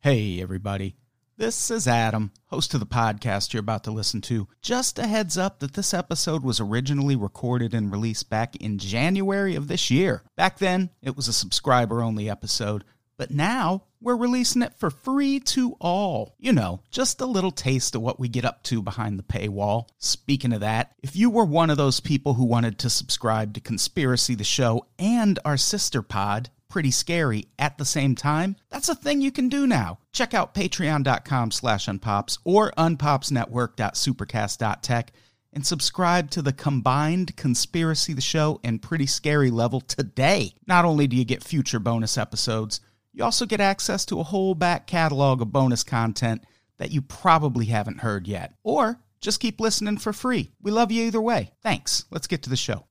Hey, everybody. This is Adam, host of the podcast you're about to listen to. Just a heads up that this episode was originally recorded and released back in January of this year. Back then, it was a subscriber-only episode, but now we're releasing it for free to all. You know, just a little taste of what we get up to behind the paywall. Speaking of that, if you were one of those people who wanted to subscribe to Conspiracy the Show and our sister pod, Pretty Scary, at the same time, that's a thing you can do now. Check out patreon.com/unpops or unpopsnetwork.supercast.tech and subscribe to the combined Conspiracy the Show and Pretty Scary level today. Not only do you get future bonus episodes, you also get access to a whole back catalog of bonus content that you probably haven't heard yet. Or just keep listening for free. We love you either way. Thanks. Let's get to the show.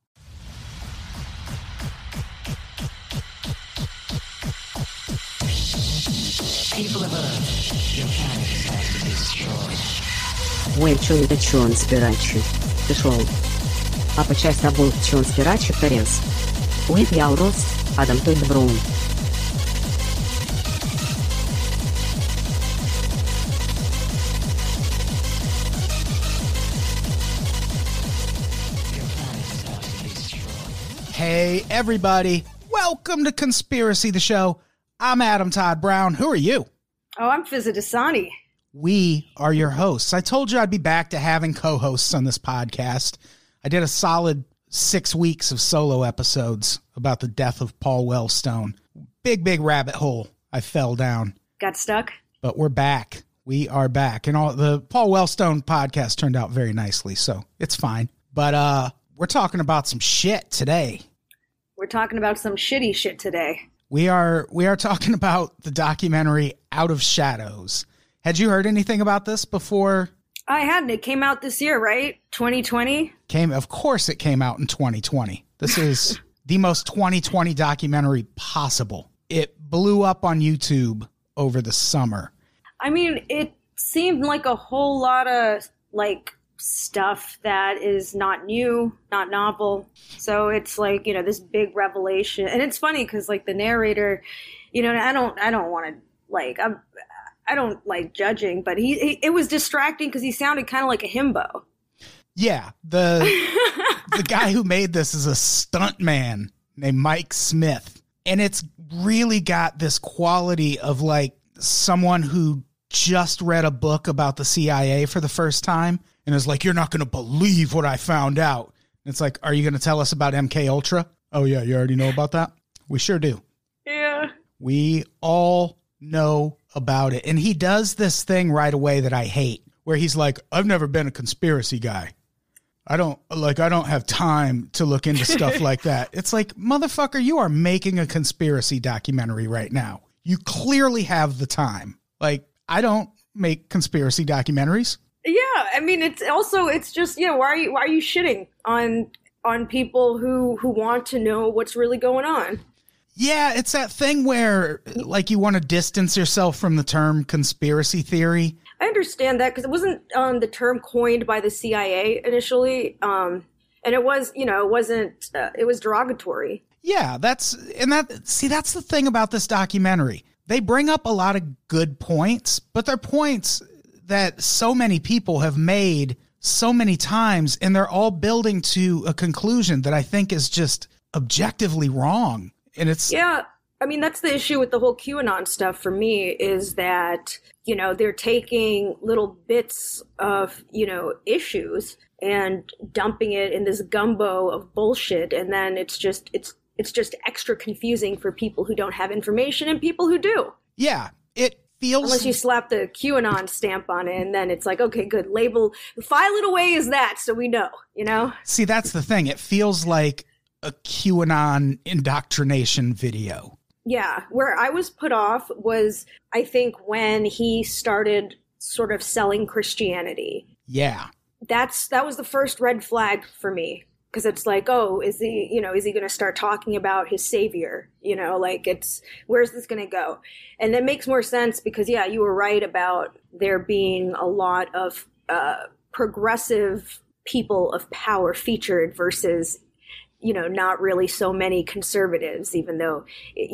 People of Earth, your planet has to be destroyed. Уечуєте чон спірачі. Пішов. А почась або чон спірачі перес. Уит яурос, Адам той добрун. Hey, everybody. Welcome to Conspiracy the Show. I'm Adam Todd Brown. Who are you? Oh, I'm Fizza Dasani. We are your hosts. I told you I'd be back to having co-hosts on this podcast. I did a solid 6 weeks of solo episodes about the death of Paul Wellstone. Big rabbit hole I fell down. Got stuck? But we're back. We are back. And all the Paul Wellstone podcast turned out very nicely, so it's fine. But we're talking about some shit today. We're talking about some shitty shit today. We are talking about the documentary Out of Shadows. Had you heard anything about this before? I hadn't. It came out this year, right? 2020? Of course it came out in 2020. This is the most 2020 documentary possible. It blew up on YouTube over the summer. I mean, it seemed like a whole lot of, stuff that is not new, not novel. So it's this big revelation. And it's funny because the narrator, I don't want to I don't like judging, but it was distracting because he sounded kind of like a himbo. Yeah. The guy who made this is a stuntman named Mike Smith. And it's really got this quality of someone who just read a book about the CIA for the first time. And is like, you're not going to believe what I found out. And it's like, are you going to tell us about MK Ultra? Oh, yeah, you already know about that? We sure do. Yeah. We all know about it. And he does this thing right away that I hate, where he's like, I've never been a conspiracy guy. I don't have time to look into stuff like that. It's like, motherfucker, you are making a conspiracy documentary right now. You clearly have the time. I don't make conspiracy documentaries. Yeah, I mean, it's just, why are you shitting on people who want to know what's really going on? Yeah, it's that thing where, you want to distance yourself from the term conspiracy theory. I understand that because it wasn't the term coined by the CIA initially, and it was, it was derogatory. Yeah, that's the thing about this documentary. They bring up a lot of good points, but they're points that so many people have made so many times, and they're all building to a conclusion that I think is just objectively wrong. And it's... Yeah, I mean, that's the issue with the whole QAnon stuff for me, is that, they're taking little bits of, issues and dumping it in this gumbo of bullshit, and then it's just extra confusing for people who don't have information and people who do. Yeah, it feels... Unless you slap the QAnon stamp on it, and then it's like, okay, good, file it away as that so we know, See, that's the thing. It feels like a QAnon indoctrination video. Yeah, where I was put off was, I think, when he started sort of selling Christianity. Yeah. That was the first red flag for me. Because it's like, oh, is he going to start talking about his savior? Where's this going to go? And that makes more sense because, yeah, you were right about there being a lot of progressive people of power featured versus not really so many conservatives, even though,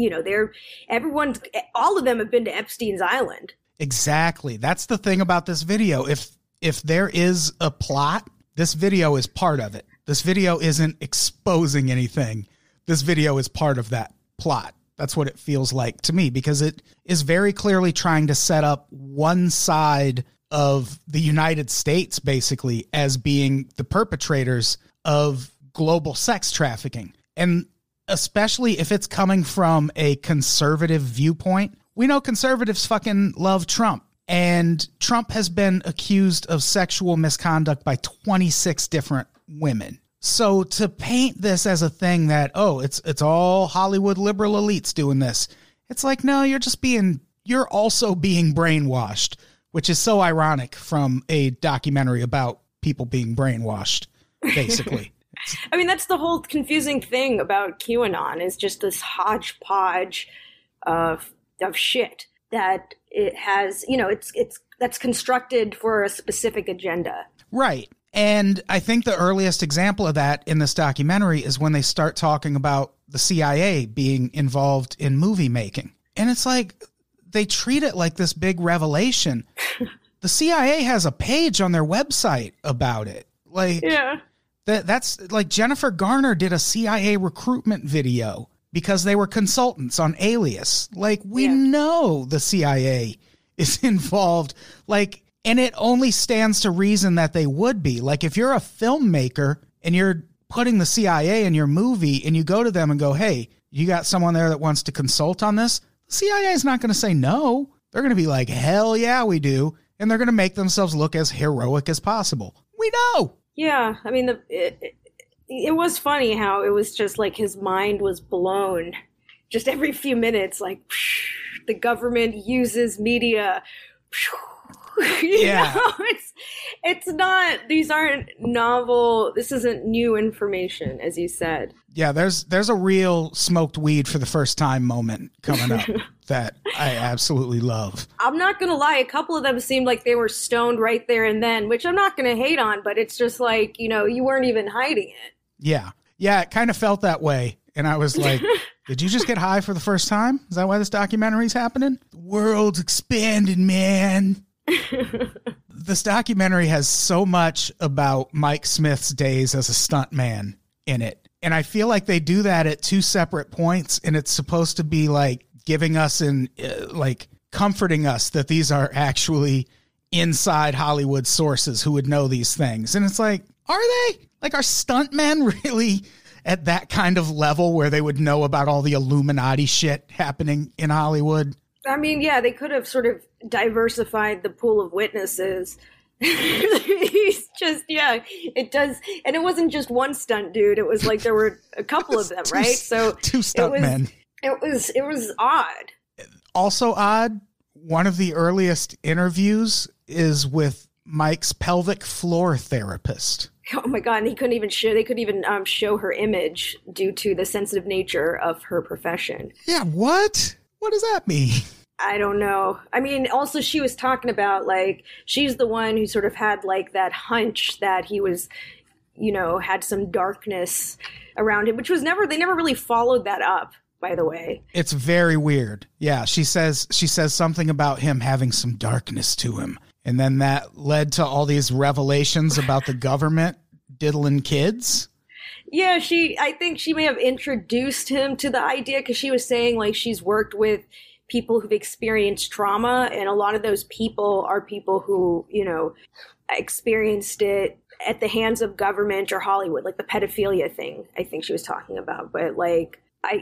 all of them have been to Epstein's Island. Exactly. That's the thing about this video. If there is a plot, this video is part of it. This video isn't exposing anything. This video is part of that plot. That's what it feels like to me, because it is very clearly trying to set up one side of the United States basically as being the perpetrators of global sex trafficking. And especially if it's coming from a conservative viewpoint, we know conservatives fucking love Trump. And Trump has been accused of sexual misconduct by 26 different women. So to paint this as a thing that, it's all Hollywood liberal elites doing this. It's like, no, you're also being brainwashed, which is so ironic from a documentary about people being brainwashed, basically. I mean, that's the whole confusing thing about QAnon, is just this hodgepodge of shit that it has, that's constructed for a specific agenda. Right. And I think the earliest example of that in this documentary is when they start talking about the CIA being involved in movie making. And it's like, they treat it like this big revelation. The CIA has a page on their website about it. Like, yeah. That's like Jennifer Garner did a CIA recruitment video because they were consultants on Alias. Like, we know the CIA is involved. Like, and it only stands to reason that they would be. Like, if you're a filmmaker and you're putting the CIA in your movie and you go to them and go, hey, you got someone there that wants to consult on this, the CIA is not going to say no. They're going to be like, hell yeah, we do. And they're going to make themselves look as heroic as possible. We know. Yeah, I mean, it was funny how it was just like his mind was blown just every few minutes. Like, the government uses media. Yeah. It's not, these aren't novel, this isn't new information, as you said. Yeah, there's a real smoked weed for the first time moment coming up that I absolutely love. I'm not going to lie, a couple of them seemed like they were stoned right there and then, which I'm not going to hate on, but it's just like, you weren't even hiding it. Yeah. Yeah, it kind of felt that way. And I was like, did you just get high for the first time? Is that why this documentary's happening? The world's expanding, man. This documentary has so much about Mike Smith's days as a stuntman in it. And I feel like they do that at two separate points. And it's supposed to be like giving us and like comforting us that these are actually inside Hollywood sources who would know these things. And it's like, are they? Like, are stuntmen really at that kind of level where they would know about all the Illuminati shit happening in Hollywood? I mean, yeah, they could have sort of diversified the pool of witnesses. He's just, it does. And it wasn't just one stunt dude. It was like there were a couple of them, right? So two stunt men. It was odd. Also odd, one of the earliest interviews is with Mike's pelvic floor therapist. Oh my God. And they couldn't even show her image due to the sensitive nature of her profession. Yeah. What does that mean? I don't know. I mean, also she was talking about like, she's the one who sort of had like that hunch that he was, had some darkness around him, which was they never really followed that up, by the way. It's very weird. Yeah. She says something about him having some darkness to him. And then that led to all these revelations about the government diddling kids. Yeah, I think she may have introduced him to the idea because she was saying like she's worked with people who've experienced trauma, and a lot of those people are people who, experienced it at the hands of government or Hollywood, like the pedophilia thing I think she was talking about. But like,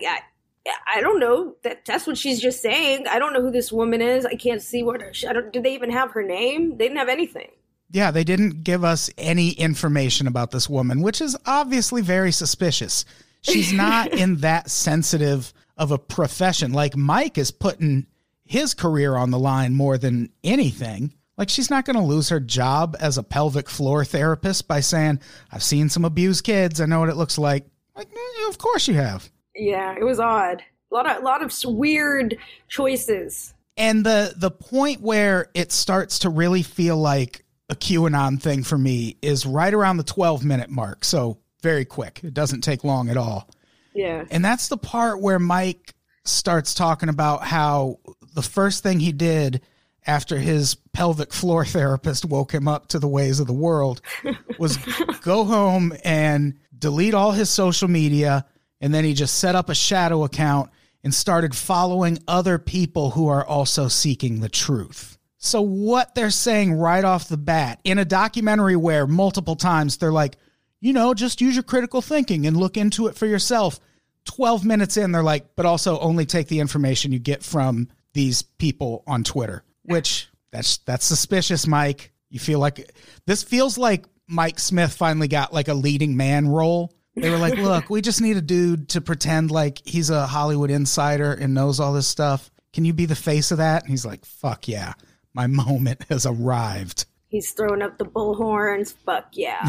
I don't know. That's what she's just saying. I don't know who this woman is. I can't see did they even have her name? They didn't have anything. Yeah, they didn't give us any information about this woman, which is obviously very suspicious. She's not in that sensitive of a profession. Like, Mike is putting his career on the line more than anything. Like, she's not going to lose her job as a pelvic floor therapist by saying, I've seen some abused kids. I know what it looks like. Like, of course you have. Yeah, it was odd. A lot of weird choices. And the point where it starts to really feel like a QAnon thing for me is right around the 12-minute mark. So very quick. It doesn't take long at all. Yeah. And that's the part where Mike starts talking about how the first thing he did after his pelvic floor therapist woke him up to the ways of the world was go home and delete all his social media. And then he just set up a shadow account and started following other people who are also seeking the truth. So what they're saying right off the bat in a documentary where multiple times they're like, just use your critical thinking and look into it for yourself. 12 minutes in, they're like, but also only take the information you get from these people on Twitter, which that's suspicious, Mike. You feel like this feels like Mike Smith finally got like a leading man role. They were like, look, we just need a dude to pretend like he's a Hollywood insider and knows all this stuff. Can you be the face of that? And he's like, fuck yeah, my moment has arrived. He's throwing up the bullhorns. Fuck yeah.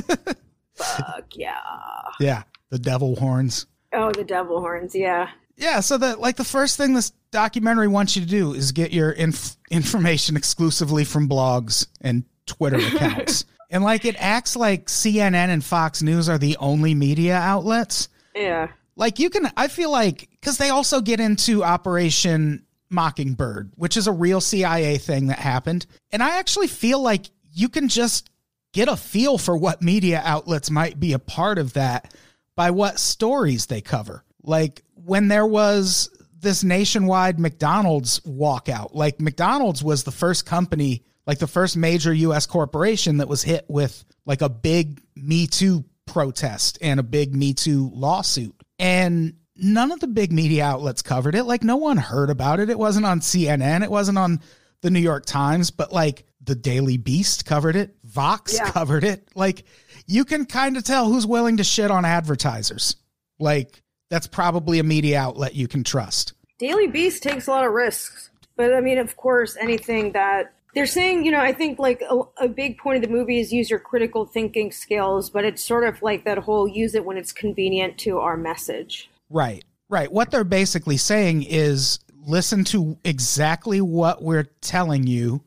Fuck yeah. Yeah, the devil horns. Oh, the devil horns, yeah. Yeah, so the first thing this documentary wants you to do is get your information exclusively from blogs and Twitter accounts. And it acts like CNN and Fox News are the only media outlets. Yeah. I feel like, because they also get into Operation Mockingbird, which is a real CIA thing that happened. And I actually feel like you can just get a feel for what media outlets might be a part of that by what stories they cover. Like when there was this nationwide McDonald's walkout, McDonald's was the first company, the first major U.S. corporation that was hit with a big Me Too protest and a big Me Too lawsuit. And none of the big media outlets covered it. No one heard about it. It wasn't on CNN. It wasn't on the New York Times, but the Daily Beast covered it. Vox covered it. You can kind of tell who's willing to shit on advertisers. That's probably a media outlet you can trust. Daily Beast takes a lot of risks. But I mean, of course, anything that they're saying, I think a big point of the movie is use your critical thinking skills, but it's sort of like that whole use it when it's convenient to our message. Right. What they're basically saying is listen to exactly what we're telling you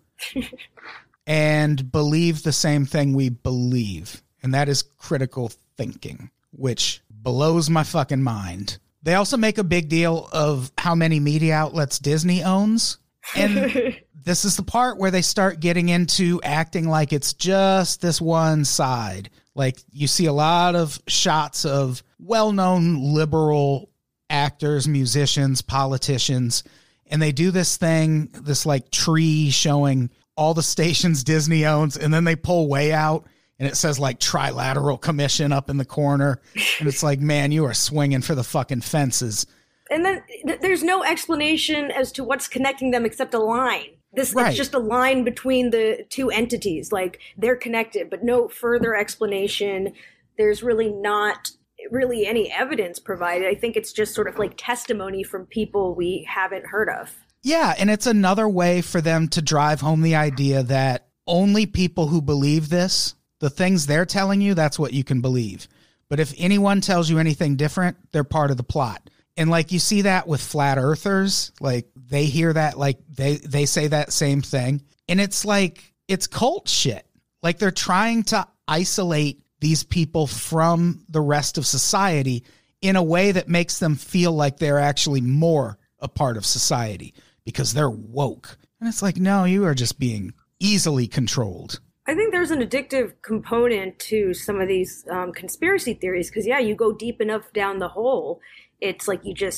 and believe the same thing we believe. And that is critical thinking, which blows my fucking mind. They also make a big deal of how many media outlets Disney owns. And this is the part where they start getting into acting like it's just this one side. You see a lot of shots of well-known liberal actors, musicians, politicians, and they do this thing, this tree showing all the stations Disney owns, and then they pull way out and it says Trilateral Commission up in the corner. And it's man, you are swinging for the fucking fences. And then there's no explanation as to what's connecting them except a line. It's just a line between the two entities. They're connected, but no further explanation. There's really not really any evidence provided. I think it's just sort of testimony from people we haven't heard of. Yeah, and it's another way for them to drive home the idea that only people who believe this, the things they're telling you, that's what you can believe. But if anyone tells you anything different, they're part of the plot. And you see that with flat earthers, they hear that, they say that same thing. And it's it's cult shit. They're trying to isolate these people from the rest of society in a way that makes them feel like they're actually more a part of society because they're woke. And it's no, you are just being easily controlled. I think there's an addictive component to some of these conspiracy theories because, you go deep enough down the hole, it's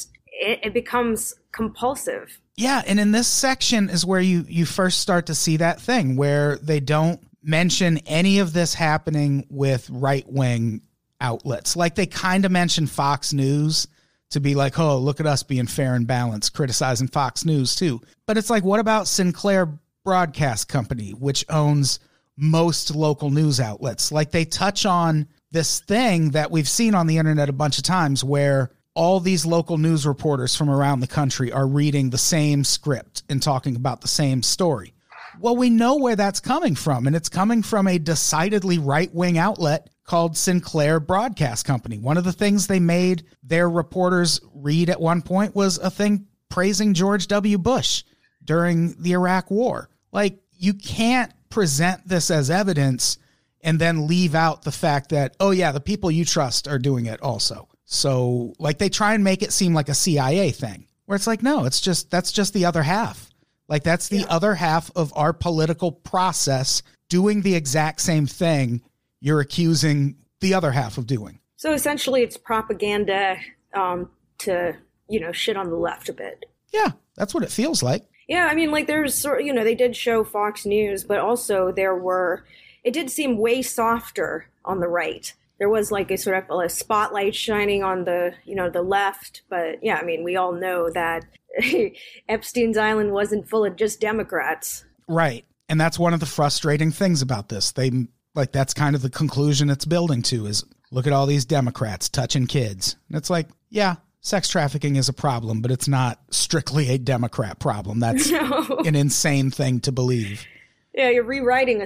it becomes compulsive. Yeah, and in this section is where you first start to see that thing where they don't mention any of this happening with right-wing outlets. They kind of mention Fox News to be oh, look at us being fair and balanced, criticizing Fox News too. But it's what about Sinclair Broadcast Company, which owns most local news outlets? They touch on this thing that we've seen on the internet a bunch of times where all these local news reporters from around the country are reading the same script and talking about the same story. Well, we know where that's coming from, and it's coming from a decidedly right-wing outlet called Sinclair Broadcast Company. One of the things they made their reporters read at one point was a thing praising George W. Bush during the Iraq War. You can't present this as evidence and then leave out the fact that, oh yeah, the people you trust are doing it also. So like they try and make it seem like a CIA thing where it's like, no, that's just the other half. Like that's the other half of our political process doing the exact same thing you're accusing the other half of doing. So essentially it's propaganda to, shit on the left a bit. Yeah, that's what it feels like. Yeah, I mean, like there's sort of, they did show Fox News, but also it did seem way softer on the right. There was like a sort of a spotlight shining on the, the left. But yeah, I mean, we all know that Epstein's Island wasn't full of just Democrats. Right. And that's one of the frustrating things about this. That's kind of the conclusion it's building to is look at all these Democrats touching kids. And it's like, yeah, sex trafficking is a problem, but it's not strictly a Democrat problem. That's an insane thing to believe. Yeah, you're rewriting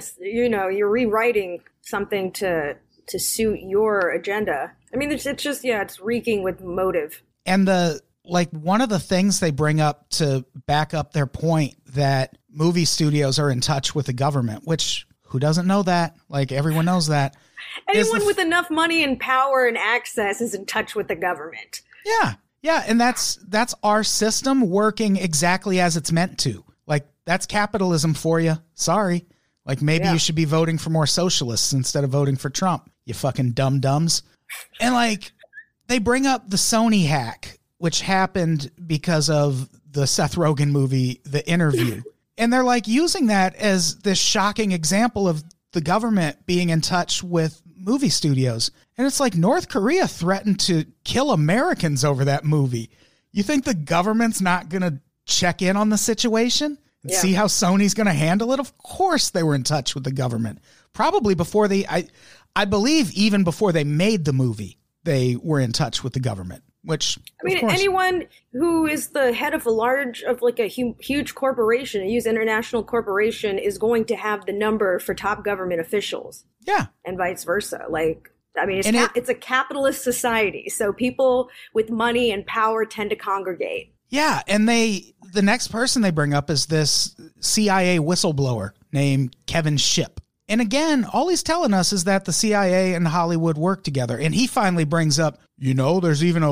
something to suit your agenda. I mean, it's just, it's reeking with motive. And one of the things they bring up to back up their point that movie studios are in touch with the government, which who doesn't know that? Like everyone knows that. Anyone with enough money and power and access is in touch with the government. Yeah. Yeah. And that's our system working exactly as it's meant to. Like that's capitalism for you. Sorry. Like maybe you should be voting for more socialists instead of voting for Trump, you fucking dum-dums. And like they bring up the Sony hack, which happened because of the Seth Rogen movie, The Interview. And they're like using that as this shocking example of the government being in touch with movie studios. And it's like North Korea threatened to kill Americans over that movie. You think the government's not going to check in on the situation and see how Sony's going to handle it? Of course they were in touch with the government. Probably before I believe even before they made the movie, they were in touch with the government. Which, I mean, anyone who is the head of a huge corporation, a huge international corporation, is going to have the number for top government officials. Yeah. And vice versa. Like, I mean, it's a capitalist society. So people with money and power tend to congregate. Yeah. And the next person they bring up is this CIA whistleblower named Kevin Shipp. And again, all he's telling us is that the CIA and Hollywood work together. And he finally brings up, there's even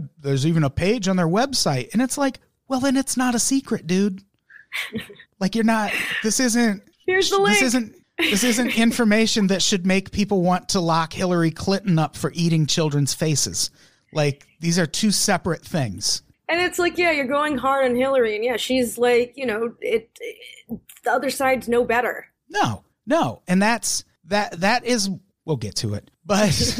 a page on their website. And it's like, well, then it's not a secret, dude. Like here's the link. This isn't information that should make people want to lock Hillary Clinton up for eating children's faces. Like these are two separate things. And it's like, yeah, you're going hard on Hillary. And yeah, she's like, the other side's no better. No. And that is, we'll get to it. But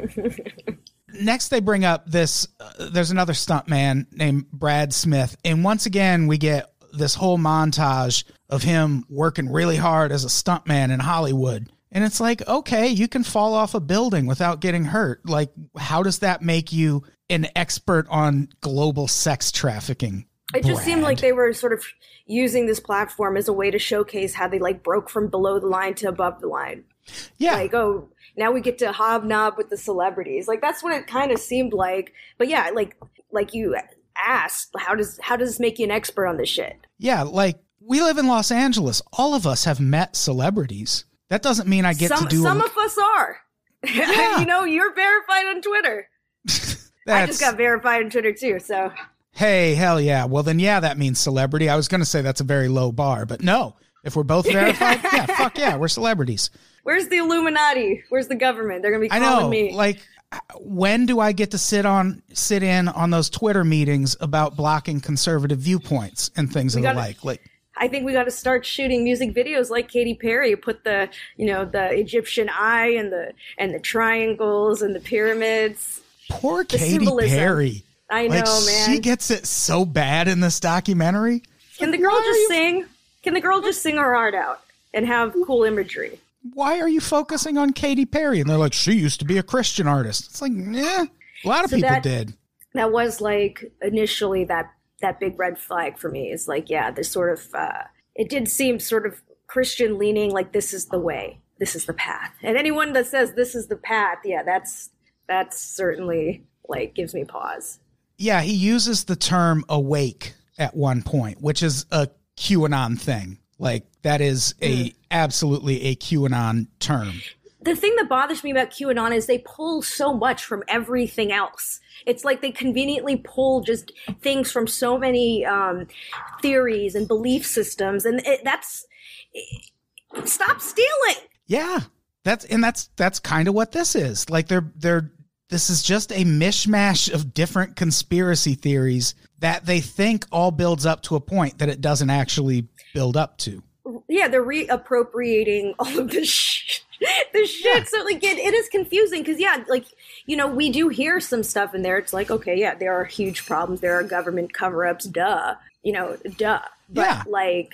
next they bring up this, there's another stuntman named Brad Smith. And once again, we get this whole montage of him working really hard as a stuntman in Hollywood. And it's like, okay, you can fall off a building without getting hurt. Like, how does that make you an expert on global sex trafficking? It just seemed like they were sort of using this platform as a way to showcase how they broke from below the line to above the line. Yeah. Like, oh, now we get to hobnob with the celebrities. Like, that's what it kind of seemed like. But yeah, like you asked, how does this make you an expert on this shit? Yeah, like we live in Los Angeles. All of us have met celebrities. That doesn't mean I get to do some of us are. Yeah. You're verified on Twitter. I just got verified on Twitter too, so. Hey, hell yeah. Well, then, yeah, that means celebrity. I was going to say that's a very low bar, but no. If we're both verified, yeah, fuck yeah, we're celebrities. Where's the Illuminati? Where's the government? They're going to be calling me. Like, when do I get to sit in on those Twitter meetings about blocking conservative viewpoints and things of the like? I think we got to start shooting music videos like Katy Perry. Put the Egyptian eye and the triangles and the pyramids. Poor Katy Perry. I know, man. She gets it so bad in this documentary. Can the girl just sing? Can the girl just sing her heart out and have cool imagery? Why are you focusing on Katy Perry? And they're like, she used to be a Christian artist. It's like, a lot of people did. That was initially that big red flag for me. Is this sort of, it did seem sort of Christian leaning, like this is the way, this is the path. And anyone that says this is the path, yeah, that's certainly gives me pause. Yeah, he uses the term awake at one point, which is a QAnon thing. Like that is absolutely a QAnon term. the thing that bothers me about QAnon is they pull so much from everything else. It's like they conveniently pull just things from so many theories and belief systems, and stop stealing. Yeah, that's kind of what this is. Like this is just a mishmash of different conspiracy theories that they think all builds up to a point that it doesn't actually build up to. Yeah, they're reappropriating all of this shit. Yeah. So like it is confusing because we do hear some stuff in there. It's like, okay, yeah, there are huge problems. There are government cover-ups. Duh. But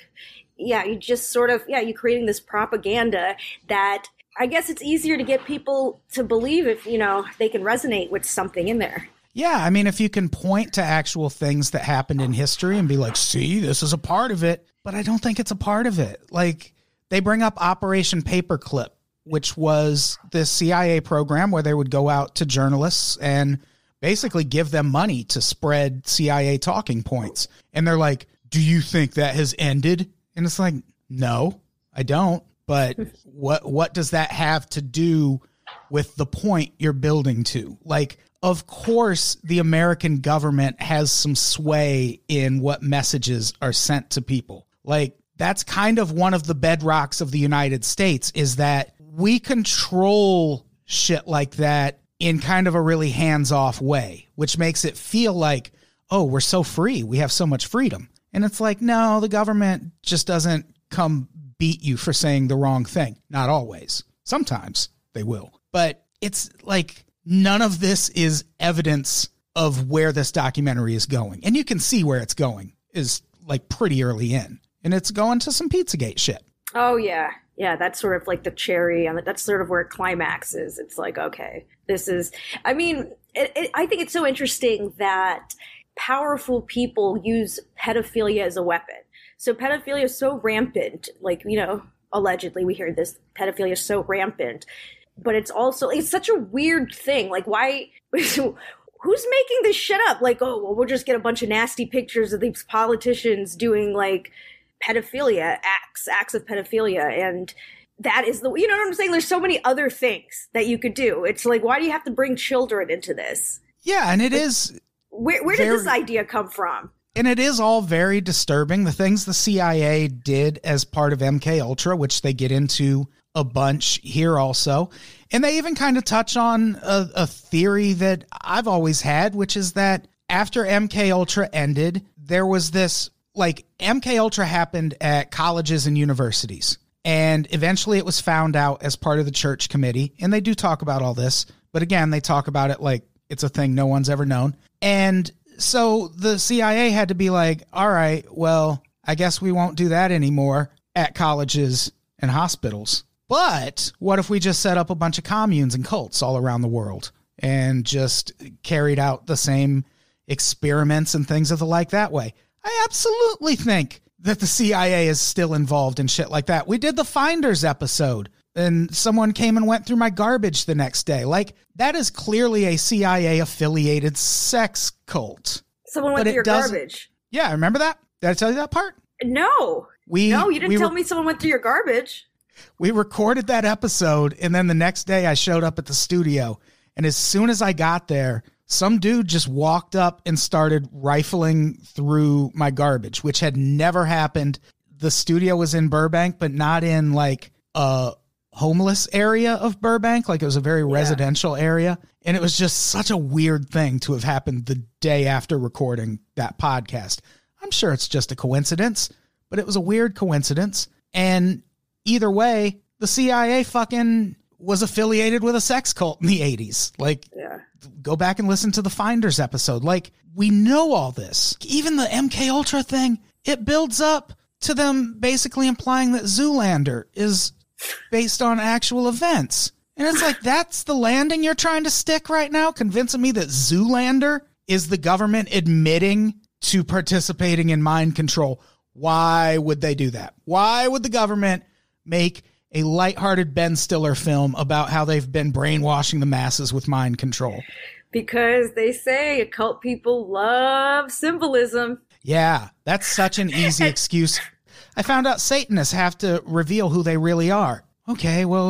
you just sort of, you're creating this propaganda that I guess it's easier to get people to believe if, they can resonate with something in there. Yeah, I mean, if you can point to actual things that happened in history and be like, see, this is a part of it, but I don't think it's a part of it. Like, they bring up Operation Paperclip, which was the CIA program where they would go out to journalists and basically give them money to spread CIA talking points. And they're like, do you think that has ended? And it's like, no, I don't. But what does that have to do with the point you're building to? Like, of course, the American government has some sway in what messages are sent to people. Like, that's kind of one of the bedrocks of the United States, is that we control shit like that in kind of a really hands-off way, which makes it feel like, oh, we're so free. We have so much freedom. And it's like, no, the government just doesn't come beat you for saying the wrong thing. Not always. Sometimes they will. But it's like none of this is evidence of where this documentary is going. And you can see where it's going is like pretty early in. And it's going to some Pizzagate shit. Oh, yeah. Yeah, that's sort of like the cherry on it. That's sort of where it climaxes. It's like, okay, this is, I mean, I think it's so interesting that powerful people use pedophilia as a weapon. So pedophilia is so rampant, like, allegedly we hear this, pedophilia is so rampant, but it's such a weird thing. Like, why, who's making this shit up? Like, oh, well, we'll just get a bunch of nasty pictures of these politicians doing like pedophilia, acts of pedophilia. And that is you know what I'm saying? There's so many other things that you could do. It's like, why do you have to bring children into this? Yeah. And it is. Where did this idea come from? And it is all very disturbing. The things the CIA did as part of MK Ultra, which they get into a bunch here also. And they even kind of touch on a theory that I've always had, which is that after MK Ultra ended, there was this, like, MK Ultra happened at colleges and universities. And eventually it was found out as part of the church committee. And they do talk about all this. But again, they talk about it like it's a thing no one's ever known. And so the CIA had to be like, all right, well, I guess we won't do that anymore at colleges and hospitals. But what if we just set up a bunch of communes and cults all around the world and just carried out the same experiments and things of the like that way? I absolutely think that the CIA is still involved in shit like that. We did the Finders episode, and someone came and went through my garbage the next day. Like, that is clearly a CIA-affiliated sex cult. Someone went through your garbage? Yeah, remember that? Did I tell you that part? No. No, you didn't tell me someone went through your garbage. We recorded that episode, and then the next day I showed up at the studio, and as soon as I got there, some dude just walked up and started rifling through my garbage, which had never happened. The studio was in Burbank, but not in, like, a homeless area of Burbank. Like, it was a very residential area. And it was just such a weird thing to have happened the day after recording that podcast. I'm sure it's just a coincidence, but it was a weird coincidence. And either way, the CIA fucking was affiliated with a sex cult in the 80s. Like, go back and listen to the Finders episode. Like, we know all this. Even the MK Ultra thing, it builds up to them basically implying that Zoolander is based on actual events. And it's like, that's the landing you're trying to stick right now? Convincing me that Zoolander is the government admitting to participating in mind control. Why would they do that? Why would the government make a lighthearted Ben Stiller film about how they've been brainwashing the masses with mind control? Because they say occult people love symbolism. Yeah, that's such an easy excuse. I found out Satanists have to reveal who they really are. Okay, well,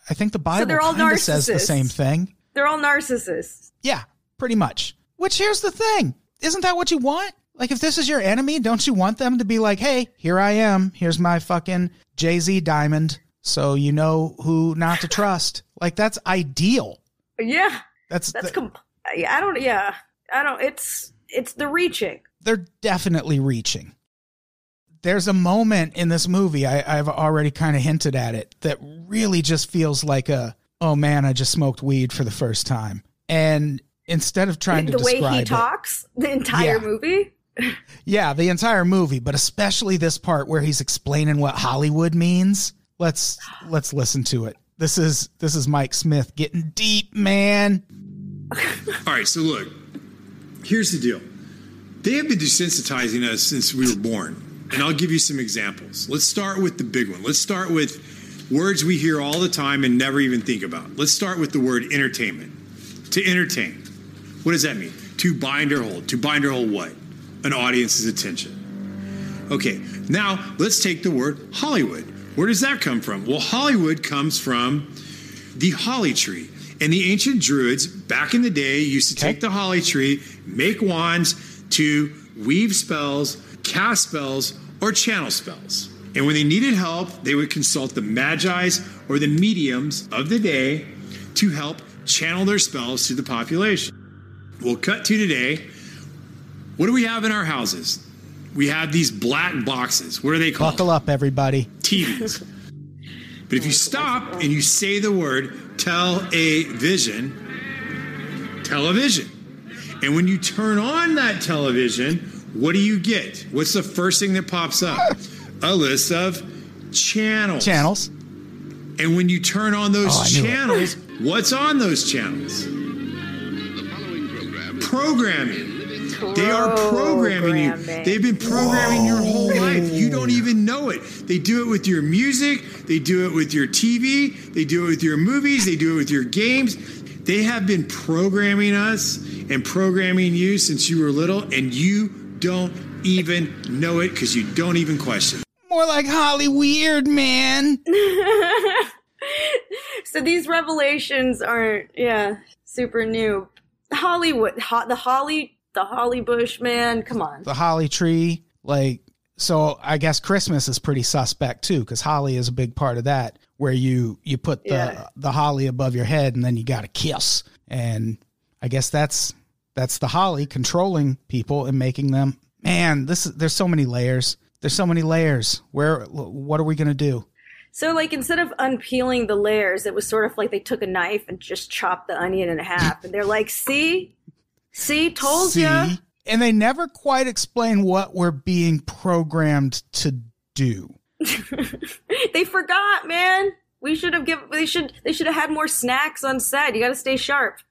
I think the Bible they're all kind of says the narcissists. same thing. They're all narcissists. Yeah, pretty much. Which here's the thing. Isn't that what you want? Like, if this is your enemy, don't you want them to be like, hey, here I am. Here's my fucking Jay-Z diamond. So you know who not to trust. Like, that's ideal. Yeah. That's It's the reaching. They're definitely reaching. There's a moment in this movie, I've already kind of hinted at it, that really just feels like oh man, I just smoked weed for the first time. And instead of trying to describe the way he talks, the entire movie. Yeah, the entire movie, but especially this part where he's explaining what Hollywood means. Let's listen to it. This is Mike Smith getting deep, man. All right, so look, here's the deal. They have been desensitizing us since we were born, and I'll give you some examples. Let's start with the big one. Let's start with words we hear all the time and never even think about. Let's start with the word entertainment. To entertain. What does that mean? To bind or hold. To bind or hold what? An audience's attention. Okay, now let's take the word Hollywood. Where does that come from? Well, Hollywood comes from the holly tree. And the ancient Druids, back in the day, used to take the holly tree, make wands to weave spells, cast spells, or channel spells. And when they needed help, they would consult the magi's or the mediums of the day to help channel their spells to the population. We'll cut to today. What do we have in our houses? We have these black boxes. What are they called? Buckle up, everybody. TVs. But if you stop and you say the word television, and when you turn on that television, what do you get? What's the first thing that pops up? A list of channels. And when you turn on those channels, what's on those channels? Programming. They are programming you. They've been programming your whole life. You don't even know it. They do it with your music. They do it with your TV. They do it with your movies. They do it with your games. They have been programming us and programming you since you were little, and you don't even know it because you don't even question. More like Holly Weird, man. So these revelations aren't, super new. Hollywood, the Holly Bush, man, come on. The holly tree, so I guess Christmas is pretty suspect too, because holly is a big part of that, where you put the holly above your head and then you got to kiss. And I guess that's the holly controlling people and making them, man, there's so many layers. There's so many layers. What are we going to do? So, instead of unpeeling the layers, it was sort of like they took a knife and just chopped the onion in half. And they're like, see, told ya. And they never quite explain what we're being programmed to do. They forgot, man. They should have had more snacks on set. You got to stay sharp.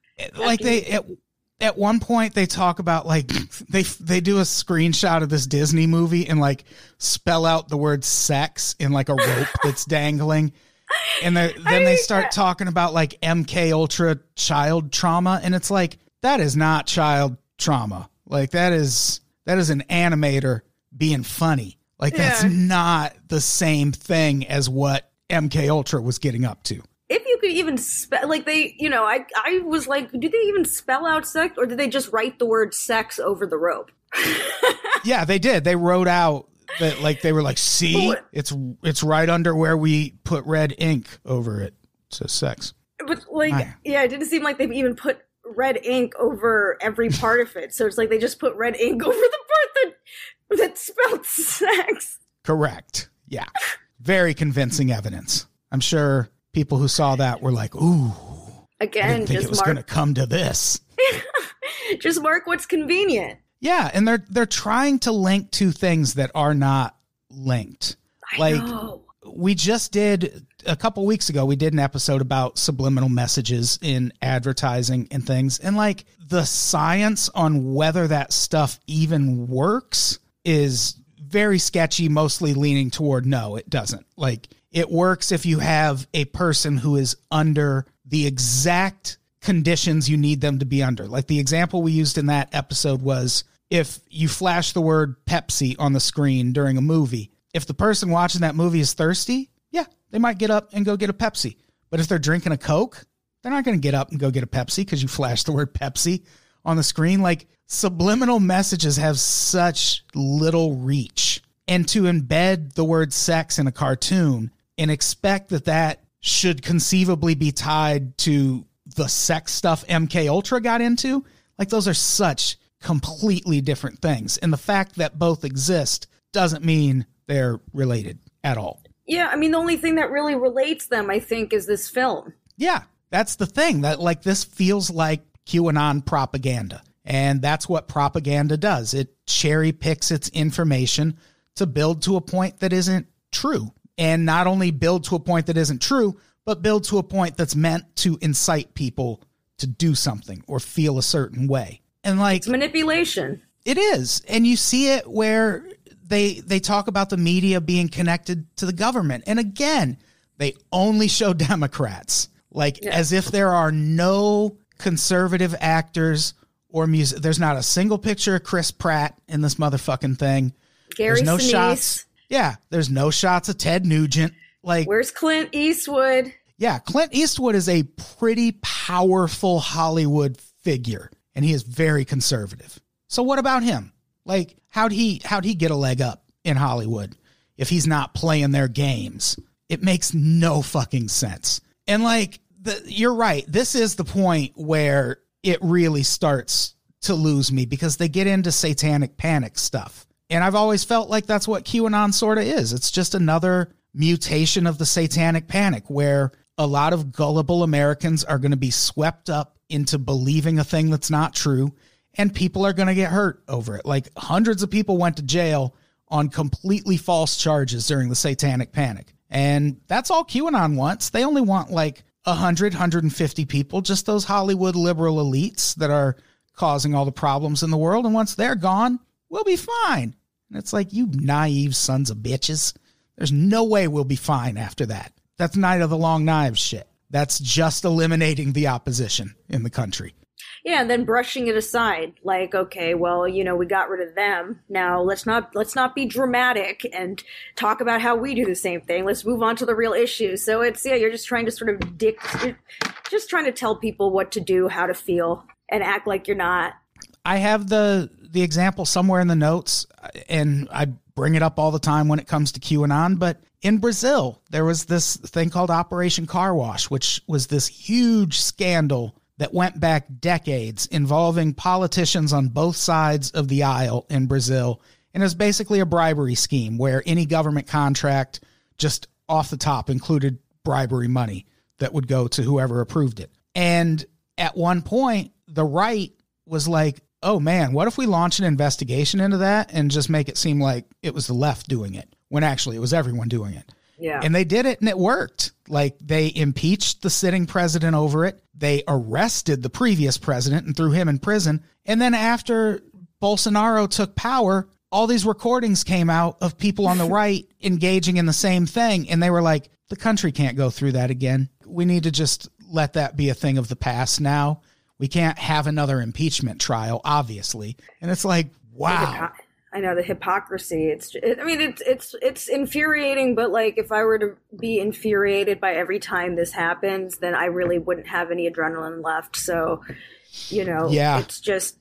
At one point they talk about they do a screenshot of this Disney movie and spell out the word sex in a rope that's dangling. And then they start talking about MK Ultra child trauma. And it's that is not child trauma. That is an animator being funny. That's not the same thing as what MK Ultra was getting up to. If you could even spell, I was like, did they even spell out sex, or did they just write the word sex over the rope? Yeah, they did. They wrote out that, they were see, it's right under where we put red ink over it. So sex. But it didn't seem like they even put red ink over every part of it. So it's they just put red ink over the part that spelled sex. Correct. Yeah. Very convincing evidence. I'm sure people who saw that were like, ooh. Again, I didn't think it was going to come to this. Just mark what's convenient. Yeah, and they're trying to link two things that are not linked. I know. We just did a couple weeks ago, we did an episode about subliminal messages in advertising and things. And the science on whether that stuff even works is very sketchy, mostly leaning toward no, it doesn't. It works if you have a person who is under the exact conditions you need them to be under. The example we used in that episode was if you flash the word Pepsi on the screen during a movie, if the person watching that movie is thirsty, yeah, they might get up and go get a Pepsi. But if they're drinking a Coke, they're not going to get up and go get a Pepsi because you flash the word Pepsi on the screen. Like, subliminal messages have such little reach. And to embed the word sex in a cartoon and expect that that should conceivably be tied to the sex stuff MK Ultra got into, like, those are such completely different things. And the fact that both exist doesn't mean they're related at all. Yeah, I mean, the only thing that really relates them, I think, is this film. Yeah, that's the thing. That, like, this feels like QAnon propaganda. And that's what propaganda does. It cherry picks its information to build to a point that isn't true. And not only build to a point that isn't true, but build to a point that's meant to incite people to do something or feel a certain way. And, like, It's manipulation. it is. And you see it where they talk about the media being connected to the government. And again, they only show Democrats, like, as if there are no conservative actors or music. There's not a single picture of Chris Pratt in this motherfucking thing. Gary There's no Sinise. shots. Yeah, there's no shots of Ted Nugent. Like, Where's Clint Eastwood? yeah, Clint Eastwood is a pretty powerful Hollywood figure, and he is very conservative. So what about him? Like, how'd he get a leg up in Hollywood if he's not playing their games? It makes no fucking sense. And, like, you're right. This is the point where it really starts to lose me, because they get into satanic panic stuff. And I've always felt like that's what QAnon sort of is. It's just another mutation of the satanic panic, where a lot of gullible Americans are going to be swept up into believing a thing that's not true, and people are going to get hurt over it. Like, hundreds of people went to jail on completely false charges during the satanic panic. And that's all QAnon wants. They only want like 100, 150 people, just those Hollywood liberal elites that are causing all the problems in the world. And once they're gone, we'll be fine. And it's like, you naive sons of bitches. There's no way we'll be fine after that. That's Night of the Long Knives shit. That's just eliminating the opposition in the country. Yeah, and then brushing it aside, like, okay, well, you know, we got rid of them. Now let's not be dramatic and talk about how we do the same thing. Let's move on to the real issues. So it's, yeah, you're just trying to sort of just trying to tell people what to do, how to feel, and act like you're not. I have the example somewhere in the notes, and I bring it up all the time when it comes to QAnon, but in Brazil, there was this thing called Operation Car Wash, which was this huge scandal that went back decades, involving politicians on both sides of the aisle in Brazil. And it was basically a bribery scheme where any government contract just off the top included bribery money that would go to whoever approved it. And at one point, the right was like, oh man, what if we launch an investigation into that and just make it seem like it was the left doing it, when actually it was everyone doing it. Yeah. And they did it, and it worked. Like, they impeached the sitting president over it. They arrested the previous president and threw him in prison. And then after Bolsonaro took power, all these recordings came out of people on the right engaging in the same thing. And they were like, the country can't go through that again. We need to just let that be a thing of the past now. We can't have another impeachment trial, obviously. And it's like, wow. I know, the hypocrisy. It's infuriating, but like, if I were to be infuriated by every time this happens, then I really wouldn't have any adrenaline left. So, you know, yeah. It's just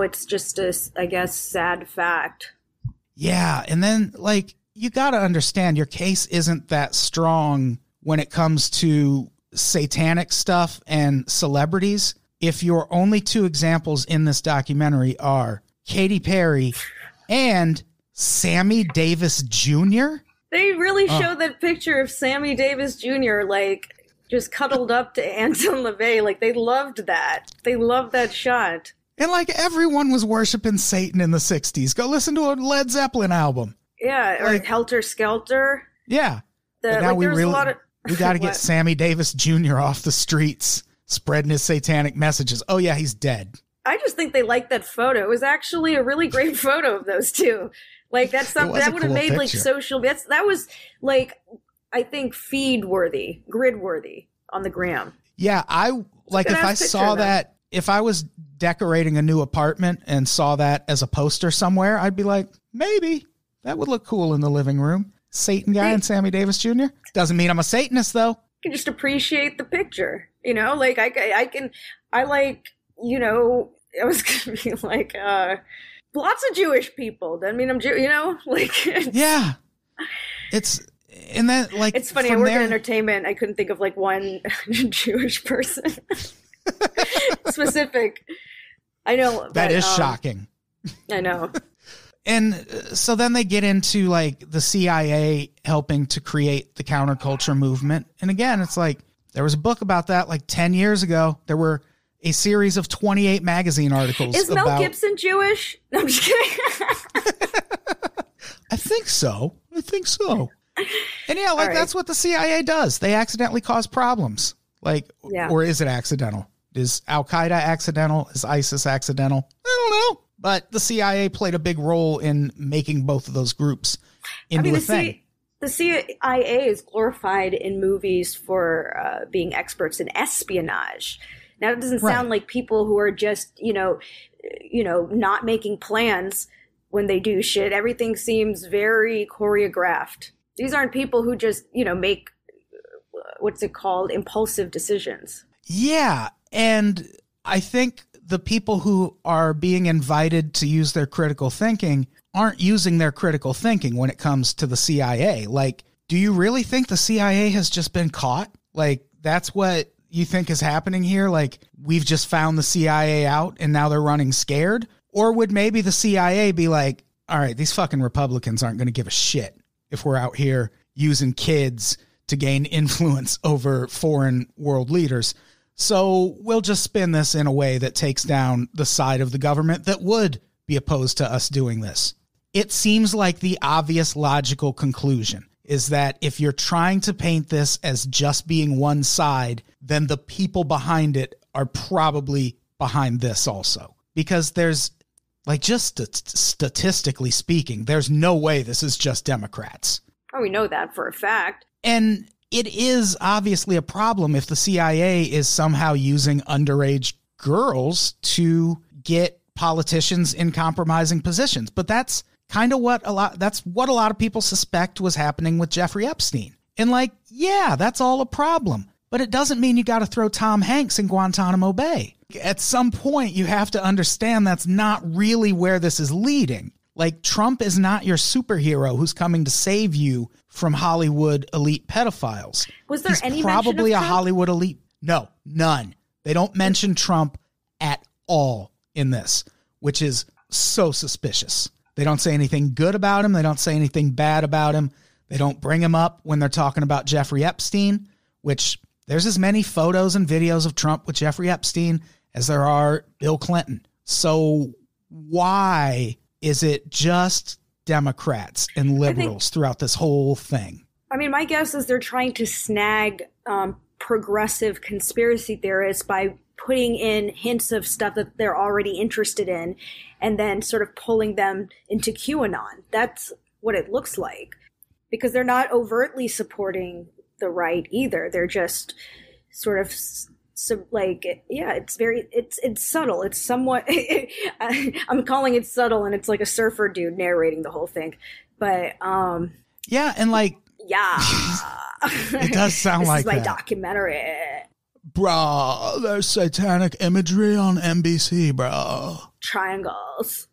a, I guess, sad fact. Yeah. And then, like, you got to understand, your case isn't that strong when it comes to satanic stuff and celebrities. If your only two examples in this documentary are Katy Perry and Sammy Davis Jr. They really showed that picture of Sammy Davis Jr. like just cuddled up to Anton LaVey. Like, they loved that. They loved that shot. And like, everyone was worshiping Satan in the 60s. Go listen to a Led Zeppelin album. Yeah, or Like, Helter Skelter. Yeah. But now Like, we there was really, a lot of we got to get What? Sammy Davis Jr. off the streets spreading his satanic messages. Oh yeah, he's dead. I just think they liked that photo. It was actually a really great photo of those two. Like, that's something was a that would have cool made like picture. social. That was like, I think, feed worthy, grid worthy on the gram. Yeah, I like, if good-ass I picture, saw though. that, if I was decorating a new apartment and saw that as a poster somewhere, I'd be like, maybe that would look cool in the living room. Satan guy and Sammy Davis Jr. Doesn't mean I'm a Satanist though. can just appreciate the picture, you know, like I like, you know, I was gonna be like, lots of Jewish people. I mean, I'm you know, like, yeah, it's, and then like, it's funny. I work in entertainment. I couldn't think of like one Jewish person specific. I know that is shocking. I know. And so then they get into like the CIA helping to create the counterculture movement. And again, it's like there was a book about that like 10 years ago. There were a series of 28 magazine articles. Is Mel Gibson Jewish? No, I'm just kidding. I think so. And yeah, like that's what the CIA does. They accidentally cause problems. Like, or is it accidental? Is Al-Qaeda accidental? Is ISIS accidental? I don't know. But the CIA played a big role in making both of those groups into a thing. The CIA is glorified in movies for being experts in espionage. Now, it doesn't sound like people who are just, you know, not making plans when they do shit. Everything seems very choreographed. These aren't people who just, you know, make, what's it called, impulsive decisions. Yeah, and I think the people who are being invited to use their critical thinking aren't using their critical thinking when it comes to the CIA. Like, do you really think the CIA has just been caught? Like, that's what you think is happening here? Like, we've just found the CIA out and now they're running scared? Or would maybe the CIA be like, all right, these fucking Republicans aren't going to give a shit if we're out here using kids to gain influence over foreign world leaders. So we'll just spin this in a way that takes down the side of the government that would be opposed to us doing this. It seems like the obvious logical conclusion is that if you're trying to paint this as just being one side, then the people behind it are probably behind this also. Because there's, like, just statistically speaking, there's no way this is just Democrats. Oh, we know that for a fact. And it is obviously a problem if the CIA is somehow using underage girls to get politicians in compromising positions. But that's kind of what a lot of people suspect was happening with Jeffrey Epstein. And like, yeah, that's all a problem. But it doesn't mean you got to throw Tom Hanks in Guantanamo Bay. At some point, you have to understand that's not really where this is leading. Like, Trump is not your superhero who's coming to save you from Hollywood elite pedophiles. Was there any probably mention of a Trump? Hollywood elite? No, none. They don't mention Trump at all in this, which is so suspicious. They don't say anything good about him. They don't say anything bad about him. They don't bring him up when they're talking about Jeffrey Epstein, which there's as many photos and videos of Trump with Jeffrey Epstein as there are Bill Clinton. So why is it just Democrats and liberals throughout this whole thing? I mean, my guess is they're trying to snag progressive conspiracy theorists by putting in hints of stuff that they're already interested in and then sort of pulling them into QAnon. That's what it looks like. Because they're not overtly supporting the right either. They're just sort of it's subtle. It's somewhat, I'm calling it subtle, and it's like a surfer dude narrating the whole thing. But, yeah. And like, yeah, it does sound like this is my that. documentary. Bruh, there's satanic imagery on NBC, bro. Triangles.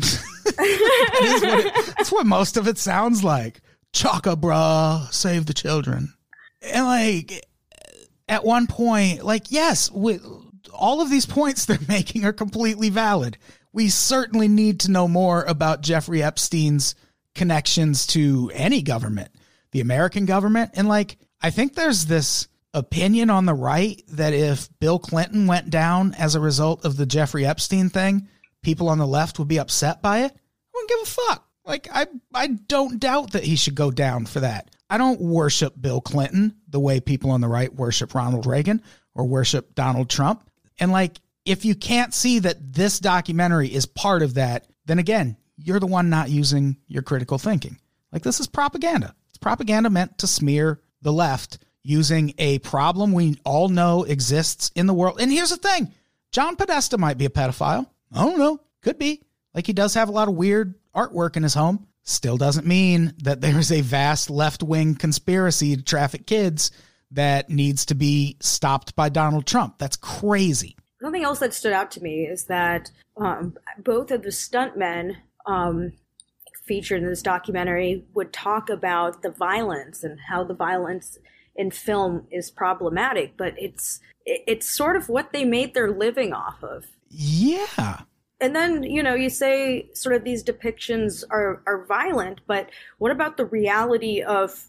That's what most of it sounds like. Chaka, bruh, save the children. And like, at one point, like, yes, all of these points they're making are completely valid. We certainly need to know more about Jeffrey Epstein's connections to any government, the American government. And like, I think there's this opinion on the right that if Bill Clinton went down as a result of the Jeffrey Epstein thing, people on the left would be upset by it. I wouldn't give a fuck. Like, I don't doubt that he should go down for that. I don't worship Bill Clinton the way people on the right worship Ronald Reagan or worship Donald Trump. And like, if you can't see that this documentary is part of that, then again, you're the one not using your critical thinking. Like, this is propaganda. It's propaganda meant to smear the left using a problem we all know exists in the world. And here's the thing. John Podesta might be a pedophile. I don't know. Could be. Like, he does have a lot of weird artwork in his home. Still doesn't mean that there is a vast left-wing conspiracy to traffic kids that needs to be stopped by Donald Trump. That's crazy. Something else that stood out to me is that both of the stuntmen featured in this documentary would talk about the violence and how the violence in film is problematic, but it's sort of what they made their living off of. Yeah. And then, you say sort of these depictions are violent, but what about the reality of,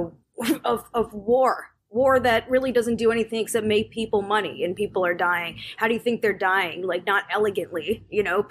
of war? War that really doesn't do anything except make people money, and people are dying. How do you think they're dying? Like, not elegantly,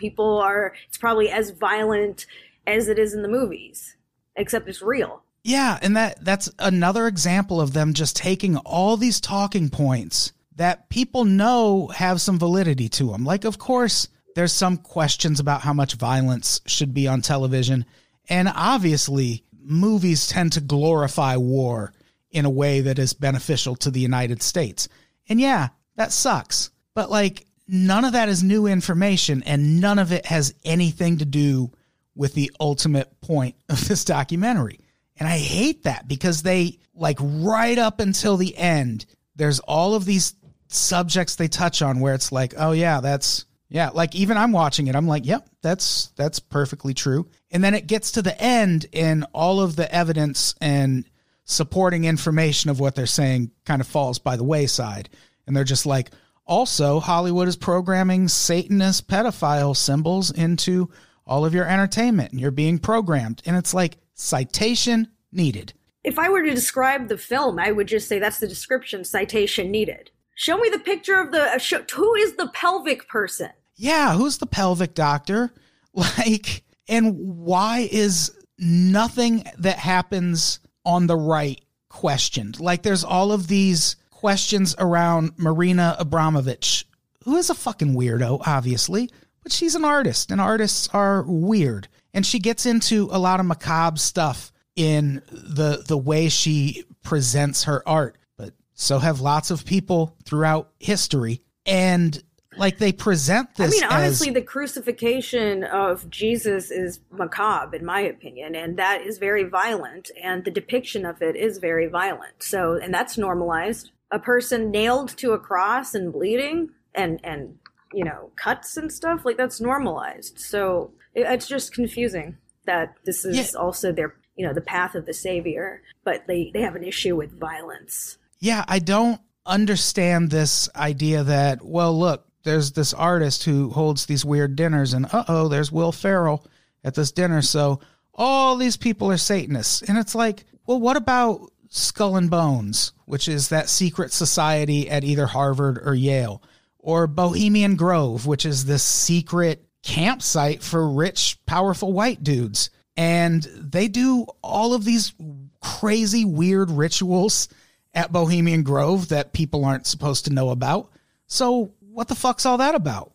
it's probably as violent as it is in the movies, except it's real. Yeah, and that's another example of them just taking all these talking points that people know have some validity to them. Like, of course, there's some questions about how much violence should be on television. And obviously, movies tend to glorify war in a way that is beneficial to the United States. And yeah, that sucks. But like, none of that is new information, and none of it has anything to do with the ultimate point of this documentary. And I hate that, because they, like, right up until the end, there's all of these subjects they touch on where it's like, oh yeah, like, even I'm watching it, I'm like, yep, that's perfectly true. And then it gets to the end, and all of the evidence and supporting information of what they're saying kind of falls by the wayside. And they're just like, also, Hollywood is programming Satanist pedophile symbols into all of your entertainment, and you're being programmed. And it's like, citation needed. If I were to describe the film, I would just say that's the description, citation needed. Show me the picture of who is the pelvic person? Yeah, who's the pelvic doctor? Like, and why is nothing that happens on the right questioned? Like, there's all of these questions around Marina Abramovich, who is a fucking weirdo, obviously, but she's an artist, and artists are weird. And she gets into a lot of macabre stuff in the way she presents her art, but so have lots of people throughout history. And like, they present this, honestly, the crucifixion of Jesus is macabre, in my opinion, and that is very violent, and the depiction of it is very violent. So, and that's normalized. A person nailed to a cross and bleeding and cuts and stuff, like, that's normalized. So it's just confusing that this is also their, the path of the savior, but they have an issue with violence. Yeah, I don't understand this idea that, well, look, there's this artist who holds these weird dinners, and there's Will Ferrell at this dinner, so all these people are Satanists. And it's like, well, what about Skull and Bones, which is that secret society at either Harvard or Yale, or Bohemian Grove, which is this secret campsite for rich, powerful white dudes. And they do all of these crazy, weird rituals at Bohemian Grove that people aren't supposed to know about. So what the fuck's all that about?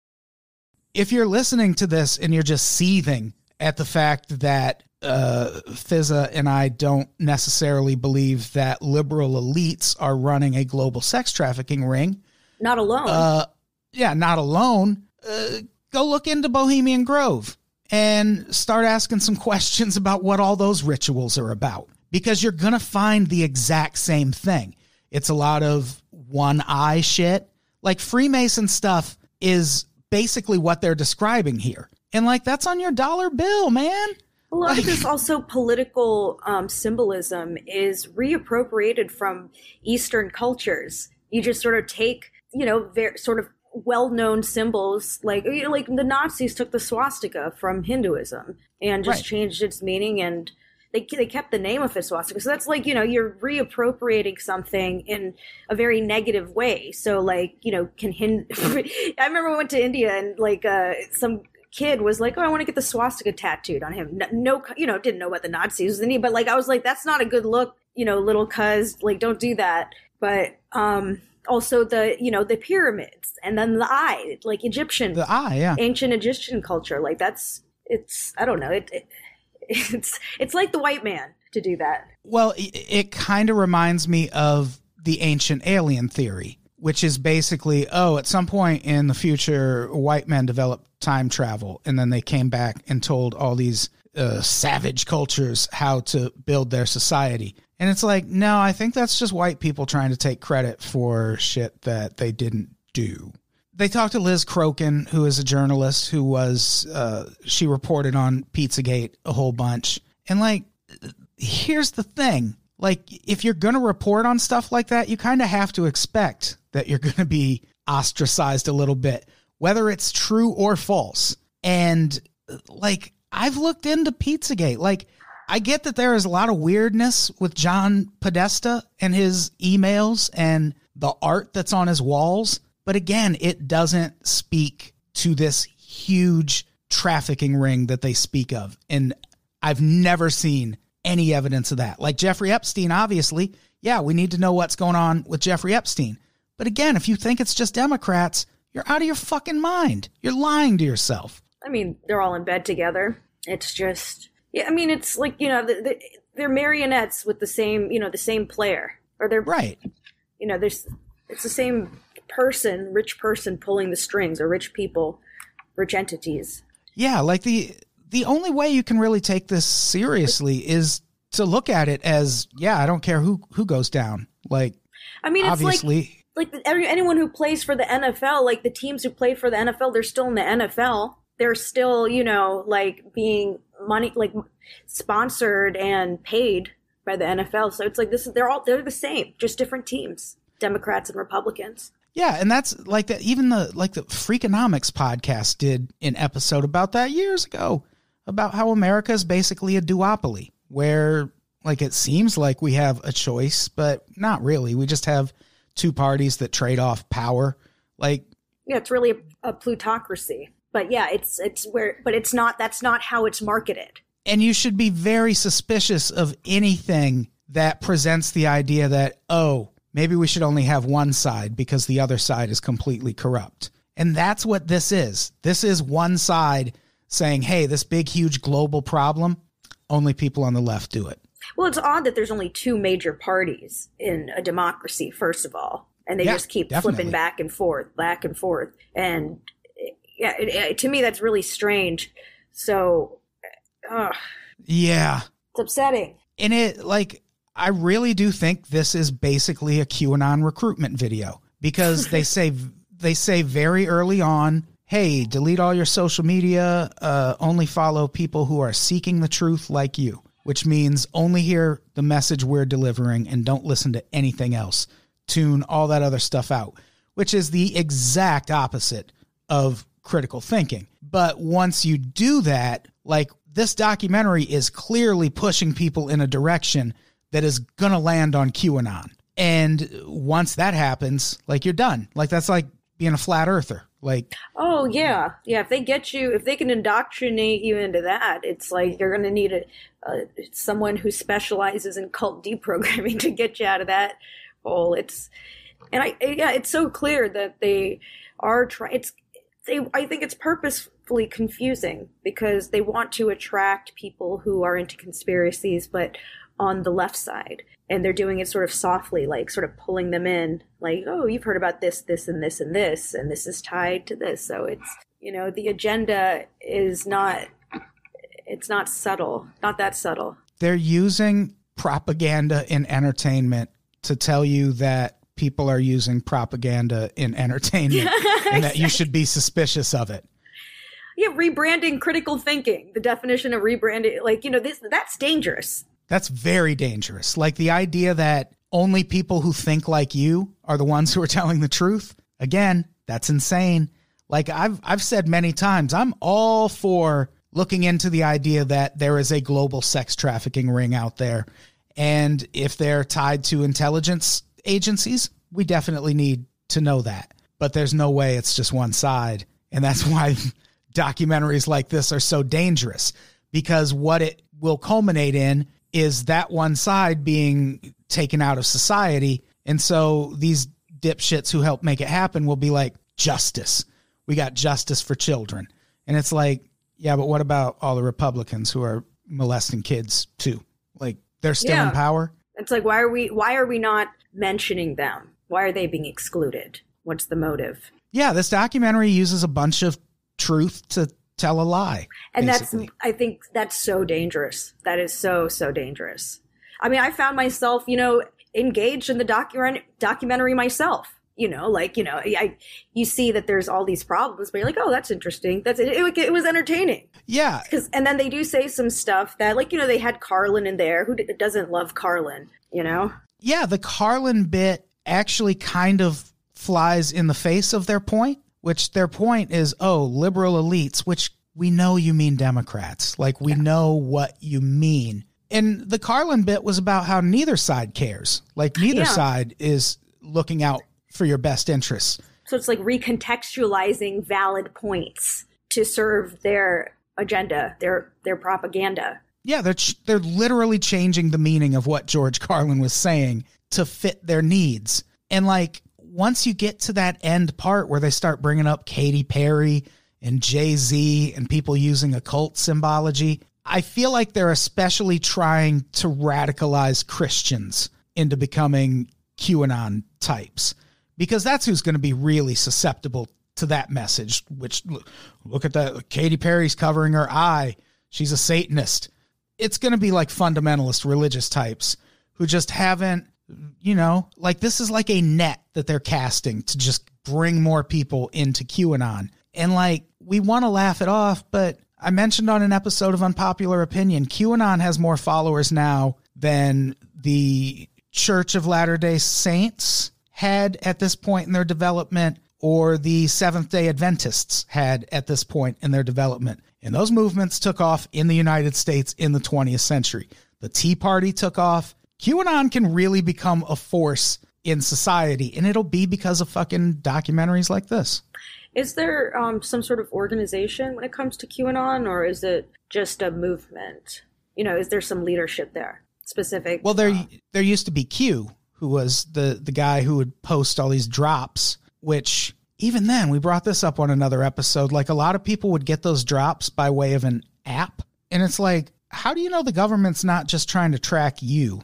If you're listening to this and you're just seething at the fact that Fizza and I don't necessarily believe that liberal elites are running a global sex trafficking ring. Not alone. Not alone. Go look into Bohemian Grove and start asking some questions about what all those rituals are about, because you're going to find the exact same thing. It's a lot of one eye shit. Like, Freemason stuff is basically what they're describing here. And like, that's on your dollar bill, man. A lot of this also political symbolism is reappropriated from Eastern cultures. You just sort of take, very sort of well-known symbols, like the Nazis took the swastika from Hinduism and just changed its meaning, and they kept the name of the swastika. So that's like, you're reappropriating something in a very negative way. So like, I remember I went to India and like some kid was like, I want to get the swastika tattooed on him. No, didn't know about the Nazis, but like, I was like, that's not a good look, little cuz, like, don't do that. But also the pyramids, and then the eye, like Egyptian, ancient Egyptian culture, like I don't know, it's like the white man to do that. Well, it kind of reminds me of the ancient alien theory, which is basically, at some point in the future, white men developed time travel, and then they came back and told all these savage cultures how to build their society. And it's like, no, I think that's just white people trying to take credit for shit that they didn't do. They talked to Liz Crokin, who is a journalist who was, she reported on Pizzagate a whole bunch. And like, here's the thing. Like, if you're going to report on stuff like that, you kind of have to expect that you're going to be ostracized a little bit, whether it's true or false. And like, I've looked into Pizzagate. Like, I get that there is a lot of weirdness with John Podesta and his emails and the art that's on his walls. But again, it doesn't speak to this huge trafficking ring that they speak of. And I've never seen any evidence of that. Like Jeffrey Epstein, obviously, yeah, we need to know what's going on with Jeffrey Epstein. But again, if you think it's just Democrats, you're out of your fucking mind. You're lying to yourself. I mean, they're all in bed together. It's just, yeah, I mean, it's like, you know, they're marionettes with the same, you know, the same player. Or they're, right. You know, it's the same person, rich person pulling the strings, or rich people, rich entities. Yeah, like the only way you can really take this seriously is to look at it as, yeah, I don't care who goes down. Like, I mean, obviously, it's like anyone who plays for the NFL, like the teams who play for the NFL, they're still in the NFL. They're still, you know, like being sponsored and paid by the NFL. So it's like they're the same, just different teams, Democrats and Republicans. Yeah, and that's like that. Even the Freakonomics podcast did an episode about that years ago, about how America is basically a duopoly, where like it seems like we have a choice, but not really. We just have two parties that trade off power. Like, yeah, it's really a plutocracy. But yeah, it's not. That's not how it's marketed. And you should be very suspicious of anything that presents the idea that, oh, maybe we should only have one side because the other side is completely corrupt. And that's what this is. This is one side saying, hey, this big, huge global problem, only people on the left do it. Well, it's odd that there's only two major parties in a democracy, first of all. And they just keep flipping back and forth. And yeah, to me, that's really strange. So, yeah, it's upsetting. And I really do think this is basically a QAnon recruitment video, because they say very early on, hey, delete all your social media, only follow people who are seeking the truth like you, which means only hear the message we're delivering and don't listen to anything else. Tune all that other stuff out, which is the exact opposite of critical thinking. But once you do that, like, this documentary is clearly pushing people in a direction that is going to land on QAnon. And once that happens, like, you're done. Like, that's like being a flat earther. Like, oh yeah. Yeah. If they can indoctrinate you into that, it's like, you're going to need someone who specializes in cult deprogramming to get you out of that hole. It's so clear that they are trying. I think it's purposefully confusing, because they want to attract people who are into conspiracies, but on the left side. And they're doing it sort of softly, like sort of pulling them in, like, oh, you've heard about this, this, and this, and this, and this is tied to this. So it's, you know, the agenda is it's not subtle, not that subtle. They're using propaganda in entertainment to tell you that people are using propaganda in entertainment and that you should be suspicious of it. Yeah, rebranding critical thinking, the definition of rebranding, like, you know, that's dangerous. That's very dangerous. Like, the idea that only people who think like you are the ones who are telling the truth. Again, that's insane. Like, I've said many times, I'm all for looking into the idea that there is a global sex trafficking ring out there. And if they're tied to intelligence agencies, we definitely need to know that. But there's no way it's just one side. And that's why documentaries like this are so dangerous, because what it will culminate in is that one side being taken out of society. And so these dipshits who help make it happen will be like, justice. We got justice for children. And it's like, yeah, but what about all the Republicans who are molesting kids too? Like, they're still in power. It's like, why are we not mentioning them? Why are they being excluded? What's the motive? Yeah, this documentary uses a bunch of truth to tell a lie. And basically. I think that's so dangerous. That is so, so dangerous. I mean, I found myself, you know, engaged in the documentary myself. You know, like, you know, you see that there's all these problems, but you're like, oh, that's interesting. It was entertaining. Yeah. And then they do say some stuff that, like, you know, they had Carlin in there. Who doesn't love Carlin, you know? Yeah, the Carlin bit actually kind of flies in the face of their point, which their point is, oh, liberal elites, which we know you mean Democrats. Like, we know what you mean. And the Carlin bit was about how neither side cares. Like, neither side is looking out for your best interests. So it's like recontextualizing valid points to serve their agenda, their propaganda. Yeah, they're literally changing the meaning of what George Carlin was saying to fit their needs. And like, once you get to that end part where they start bringing up Katy Perry and Jay-Z and people using occult symbology, I feel like they're especially trying to radicalize Christians into becoming QAnon types, because that's who's going to be really susceptible to that message, which, look at that, Katy Perry's covering her eye. She's a Satanist. It's going to be like fundamentalist religious types who just haven't, you know, like, this is like a net that they're casting to just bring more people into QAnon. And like, we want to laugh it off, but I mentioned on an episode of Unpopular Opinion, QAnon has more followers now than the Church of Latter-day Saints had at this point in their development, or the Seventh-day Adventists had at this point in their development. And those movements took off in the United States in the 20th century. The Tea Party took off. QAnon can really become a force in society, and it'll be because of fucking documentaries like this. Is there some sort of organization when it comes to QAnon, or is it just a movement? You know, is there some leadership there specific? Well, there used to be Q, who was the guy who would post all these drops, which even then, we brought this up on another episode, like, a lot of people would get those drops by way of an app. And it's like, how do you know the government's not just trying to track you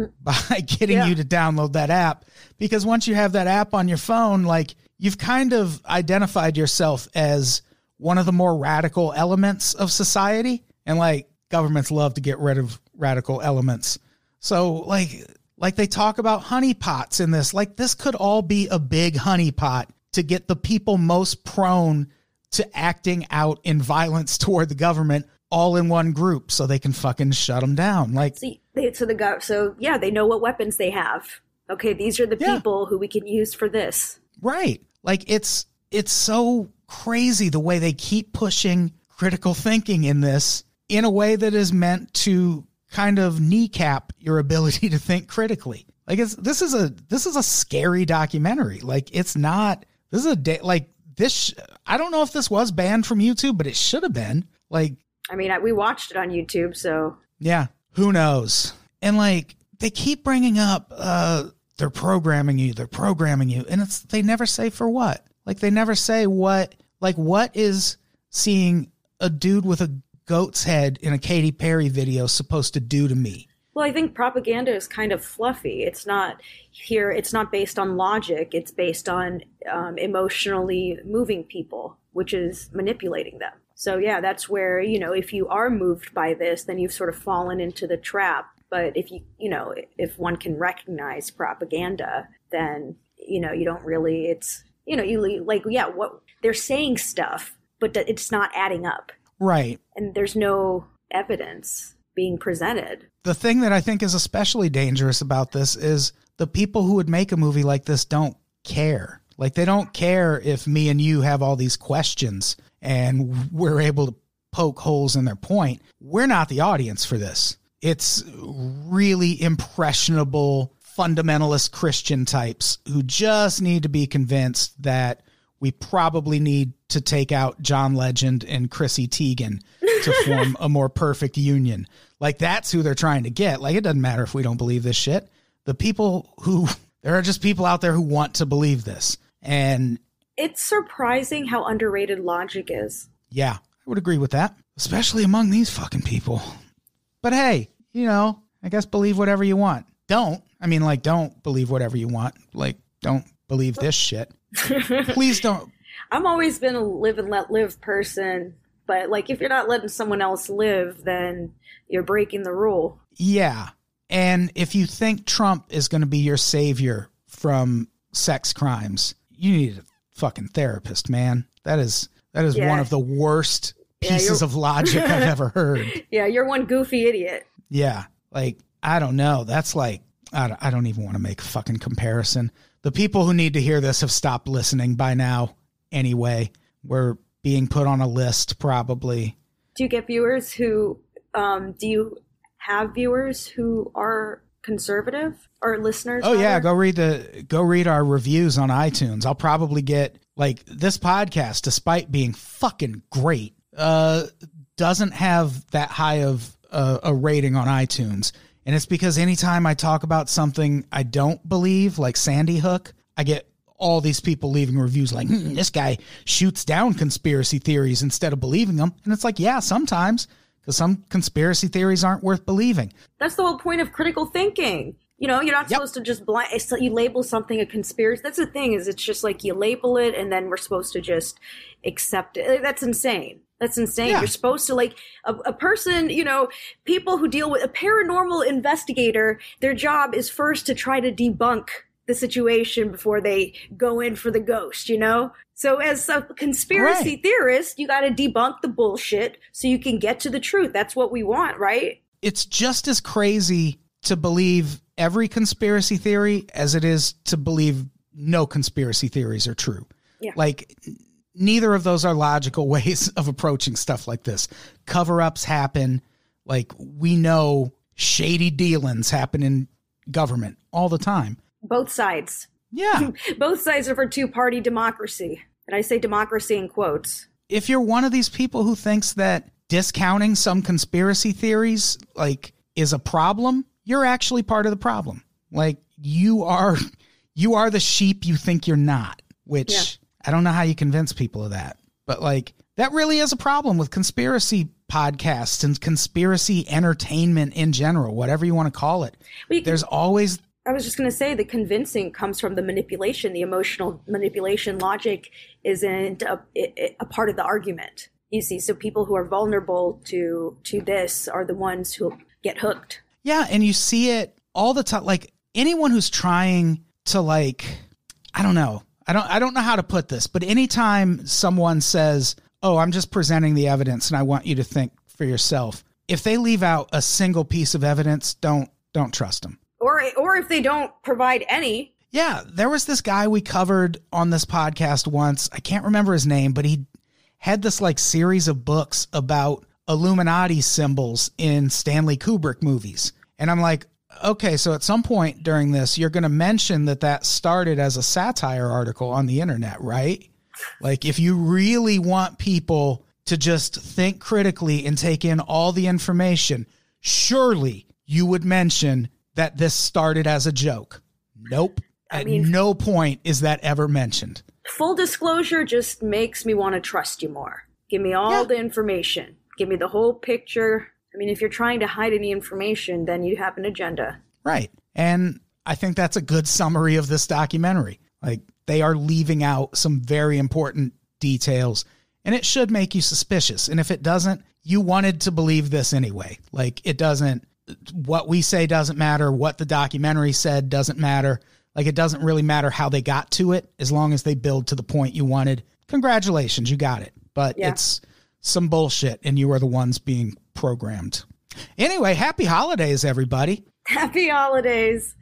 by getting you to download that app? Because once you have that app on your phone, like, you've kind of identified yourself as one of the more radical elements of society. And like, governments love to get rid of radical elements. So like they talk about honeypots in this, like, this could all be a big honeypot to get the people most prone to acting out in violence toward the government all in one group so they can fucking shut them down. Like, they know what weapons they have. Okay, these are the people who we can use for this. Right. Like, it's so crazy the way they keep pushing critical thinking in this in a way that is meant to kind of kneecap your ability to think critically. Like, this is a scary documentary. Like, it's not, this is I don't know if this was banned from YouTube, but it should have been. Like, I mean, we watched it on YouTube, so. Yeah, who knows? And like, they keep bringing up, they're programming you. And they never say for what. Like, they never say what is seeing a dude with a goat's head in a Katy Perry video supposed to do to me? Well, I think propaganda is kind of fluffy. It's not based on logic. It's based on emotionally moving people, which is manipulating them. So yeah, that's where, you know, if you are moved by this, then you've sort of fallen into the trap. But if one can recognize propaganda, then, you know, you don't really, it's, you know, you like, yeah, what they're saying stuff, but it's not adding up. Right. And there's no evidence being presented. The thing that I think is especially dangerous about this is the people who would make a movie like this don't care. Like, they don't care if me and you have all these questions and we're able to poke holes in their point. We're not the audience for this. It's really impressionable, fundamentalist Christian types who just need to be convinced that we probably need to take out John Legend and Chrissy Teigen to form a more perfect union. Like, that's who they're trying to get. Like, it doesn't matter if we don't believe this shit. There are just people out there who want to believe this. And it's surprising how underrated logic is. Yeah, I would agree with that, especially among these fucking people. But hey, you know, I guess believe whatever you want. Don't believe whatever you want. Like, don't believe this shit. Please don't. I'm always been a live and let live person, but like if you're not letting someone else live, then you're breaking the rule. Yeah. And if you think Trump is going to be your savior from sex crimes, you need a fucking therapist, man. That is one of the worst pieces of logic I've ever heard. Yeah, you're one goofy idiot. Yeah. Like, I don't know. That's like, I don't even want to make a fucking comparison. The people who need to hear this have stopped listening by now anyway. We're being put on a list probably. Do you get viewers who, do you have viewers who are conservative or listeners? Oh yeah. Go read our reviews on iTunes. I'll probably get like this podcast, despite being fucking great, doesn't have that high of a rating on iTunes. And it's because anytime I talk about something I don't believe, like Sandy Hook, I get all these people leaving reviews like, this guy shoots down conspiracy theories instead of believing them. And it's like, yeah, sometimes, because some conspiracy theories aren't worth believing. That's the whole point of critical thinking. You know, you're not supposed to just you label something a conspiracy. That's the thing, is it's just like you label it and then we're supposed to just accept it. That's insane. That's insane. Yeah. You're supposed to, like, a person, you know, people who deal with a paranormal investigator, their job is first to try to debunk the situation before they go in for the ghost, you know? So as a conspiracy theorist, you got to debunk the bullshit so you can get to the truth. That's what we want, right? It's just as crazy to believe every conspiracy theory as it is to believe no conspiracy theories are true. Yeah. Like, neither of those are logical ways of approaching stuff like this. Cover-ups happen. Like, we know shady dealings happen in government all the time. Both sides. Yeah. Both sides are for two-party democracy. And I say democracy in quotes. If you're one of these people who thinks that discounting some conspiracy theories, like, is a problem, you're actually part of the problem. Like, you are the sheep you think you're not, which I don't know how you convince people of that. But, like, that really is a problem with conspiracy podcasts and conspiracy entertainment in general, whatever you want to call it. There's always... I was just going to say the convincing comes from the manipulation. The emotional manipulation logic isn't a part of the argument. You see, so people who are vulnerable to this are the ones who get hooked. Yeah, and you see it all the time. Like, anyone who's trying to, like, I don't know. I don't know how to put this, but anytime someone says, oh, I'm just presenting the evidence and I want you to think for yourself, if they leave out a single piece of evidence, don't trust them. Or if they don't provide any. Yeah, there was this guy we covered on this podcast once. I can't remember his name, but he had this like series of books about Illuminati symbols in Stanley Kubrick movies. And I'm like, okay, so at some point during this, you're going to mention that started as a satire article on the internet, right? Like, if you really want people to just think critically and take in all the information, surely you would mention that this started as a joke. Nope. At no point is that ever mentioned. Full disclosure just makes me want to trust you more. Give me all the information. Give me the whole picture. I mean, if you're trying to hide any information, then you have an agenda. Right. And I think that's a good summary of this documentary. Like, they are leaving out some very important details, and it should make you suspicious. And if it doesn't, you wanted to believe this anyway. Like, it doesn't, what we say doesn't matter. What the documentary said doesn't matter. Like, it doesn't really matter how they got to it, as long as they build to the point you wanted. Congratulations, you got it. But it's some bullshit, and you are the ones being programmed. Anyway, happy holidays, everybody. Happy holidays.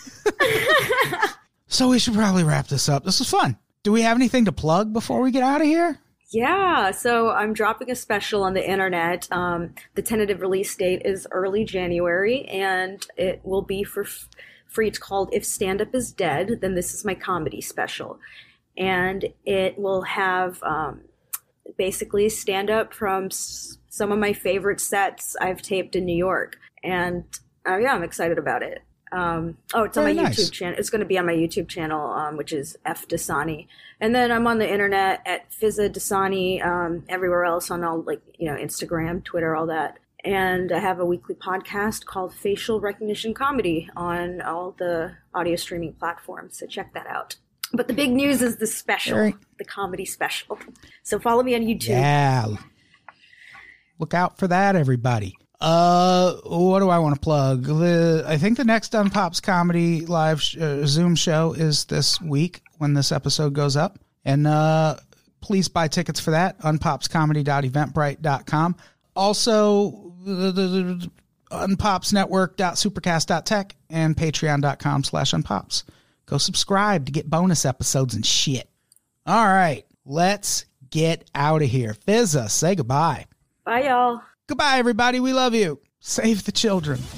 So we should probably wrap this up. This was fun. Do we have anything to plug before we get out of here? Yeah, so I'm dropping a special on the internet. The tentative release date is early January, and it will be for free. It's called If Stand-Up is Dead, Then This Is My Comedy Special. And it will have basically stand-up from some of my favorite sets I've taped in New York. And I'm excited about it. It's on my YouTube channel. It's going to be on my YouTube channel, which is F. Dasani. And then I'm on the internet at Fizza Dasani, everywhere else on all, like, Instagram, Twitter, all that. And I have a weekly podcast called Facial Recognition Comedy on all the audio streaming platforms. So check that out. But the big news is the special, the comedy special. So follow me on YouTube. Yeah. Look out for that, everybody. What do I want to plug? I think the next Unpops Comedy live Zoom show is this week when this episode goes up. And please buy tickets for that. unpopscomedy.eventbrite.com. Also, the unpopsnetwork.supercast.tech and patreon.com/unpops. Go subscribe to get bonus episodes and shit. All right, let's get out of here. Fizza, say goodbye. Bye, y'all. Goodbye, everybody. We love you. Save the children.